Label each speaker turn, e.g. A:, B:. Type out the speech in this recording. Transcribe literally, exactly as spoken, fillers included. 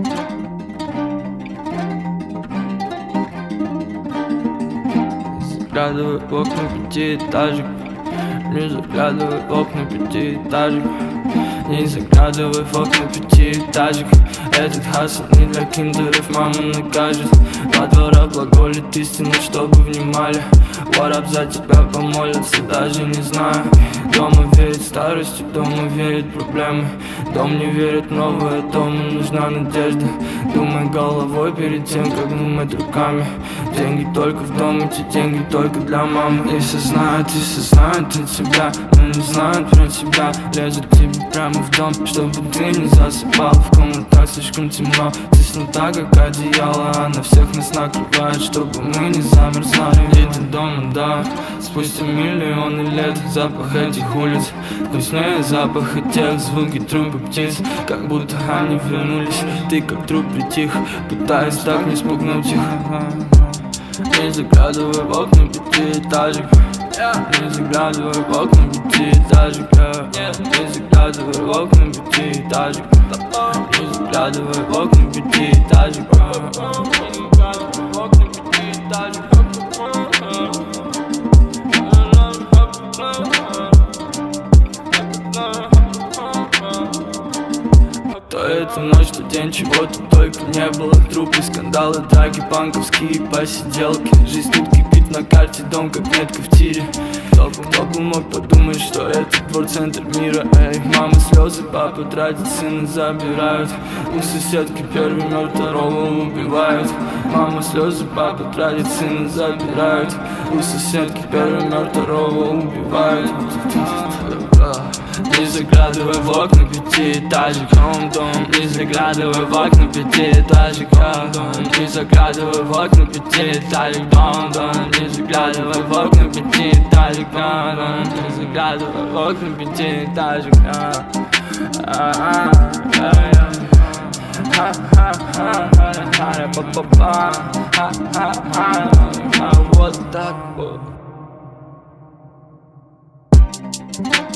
A: Заглядывай в окна пятиэтажек, не заглядывай в окна пятиэтажек, не заглядывай в окна пятиэтажек. Этот хасл не для киндеров, мама накажет. Во двора глаголит истину, чтобы внимали. What up, за тебя помолятся, даже не знаю. Дома верит старостью, дома верит проблемы. Дом не верит в новое, дому нужна надежда. Думай головой перед тем, как думать руками. Деньги только в дом, эти деньги только для мамы. И все знают, и все знают про тебя, но не знают про тебя. Лезут к тебе прямо в дом, чтобы ты не засыпал. В комнатах слишком темно, теснота как одеяло. Она всех нас накрывает, чтобы мы не замерзали. Где-то дома, да, спустя миллионы лет. Запах этих улиц вкуснее запаха тех. Звуки трубы птиц, как будто они вернулись. Ты как труп притих, пытаясь так не спугнуть их. Не заглядывай в окна пятиэтажек, не заглядывай в окна пятиэтажек, не заглядывай в окна пятиэтажек, не заглядывай в окна пятиэтажек, не заглядывай в окна пятиэтажек. То эта ночь, то день, чего-то только не было. Трупы, скандалы, драки, банковские посиделки. Жизнь тут кипит на карте, дом как метка в тире. Кто бы, кто бы мог подумать, что это двор, центр мира. Эй, мама слезы, папа тратит, сына забирают. У соседки первый мертв, второго убивают. Мама слезы, папа тратит, сына забирают. У соседки первый мертв, второго убивают. Не заглядывай в окна пятиэтажек, дом, не заглядывай в окна пятиэтажек, не заглядывай в окна пятиэтажек, дом, не заглядывай в окна пятиэтажек, не заглядывай в окна пятиэтажек. Вот так вот.